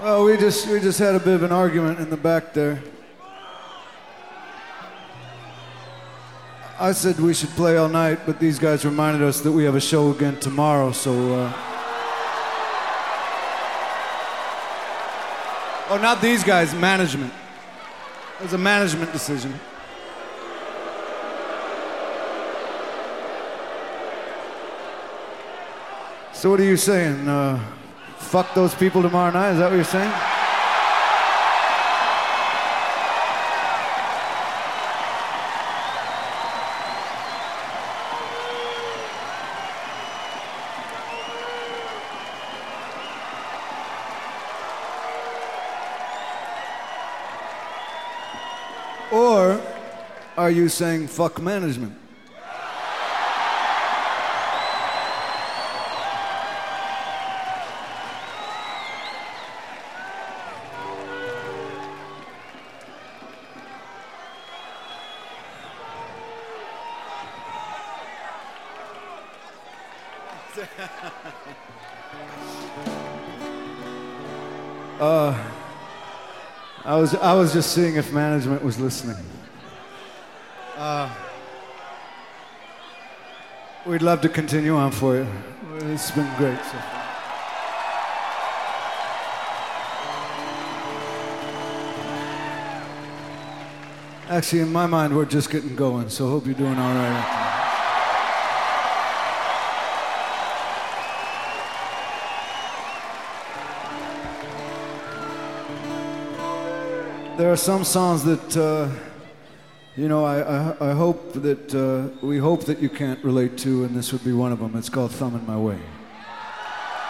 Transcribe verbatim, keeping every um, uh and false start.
Well, we just we just had a bit of an argument in the back there. I said we should play all night, but these guys reminded us that we have a show again tomorrow, so... Uh... Oh, not these guys, management. It was a management decision. So what are you saying? Uh, fuck those people tomorrow night? Is that what you're saying? Or are you saying fuck management? uh, I was I was just seeing if management was listening. Uh, we'd love to continue on for you. It's been great so far. Actually, in my mind, we're just getting going, so hope you're doing all right. There are some songs that, uh, you know, I, I, I hope that, uh, we hope that you can't relate to, and this would be one of them. It's called Thumb in My Way.